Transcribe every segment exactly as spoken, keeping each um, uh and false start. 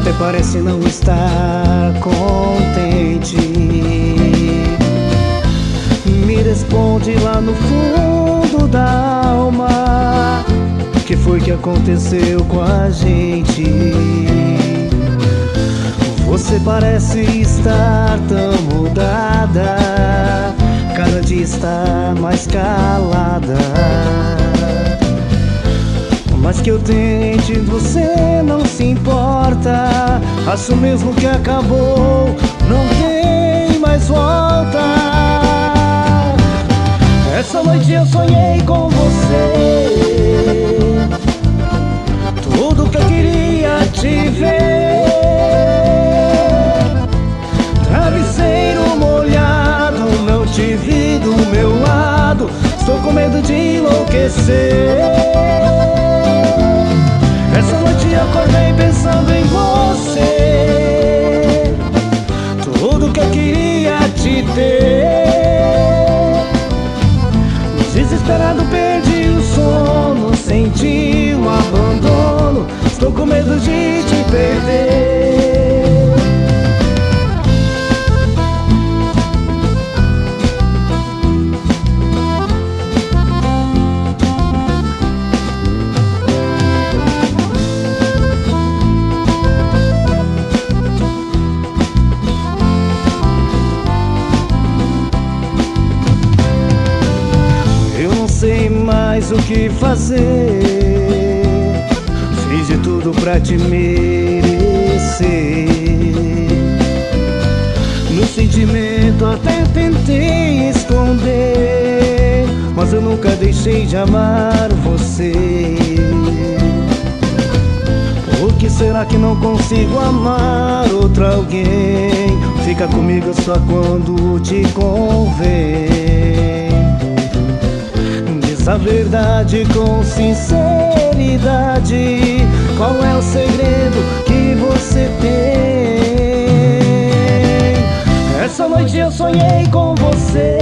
até parece não estar contente. Me responde lá no fundo da alma, o que foi que aconteceu com a gente? Você parece estar tão mudada, cada dia está mais calada. Mas que eu tente, você não se importa. Acho mesmo que acabou, não tem mais volta. Essa noite eu sonhei com você, tudo que eu queria te ver. Travesseiro molhado, não te vi do meu lado. Estou com medo de enlouquecer. Essa noite acordei pensando em você, tudo que eu queria te ter. Desesperado perdi o sono, senti um abandono. Estou com medo de te perder. Sei mais o que fazer, fiz de tudo pra te merecer. Meu sentimento até tentei esconder, mas eu nunca deixei de amar você. Por que será que não consigo amar outra alguém? Fica comigo só quando te convém. A verdade com sinceridade, qual é o segredo que você tem? Essa noite eu sonhei com você,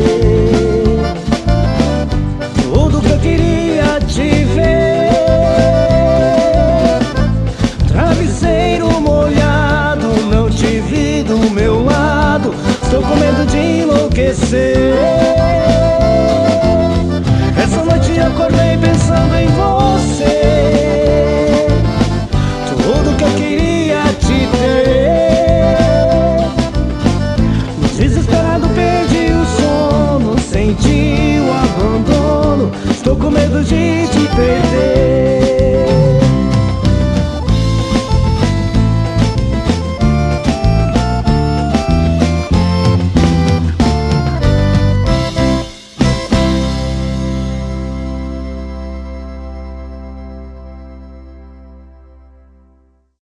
tudo que eu queria te ver. Travesseiro molhado, não te vi do meu lado. Estou com medo de enlouquecer. Essa noite acordei pensando em você, tudo que eu queria te ter. Desesperado perdi o sono, senti o abandono. Estou com medo de te perder.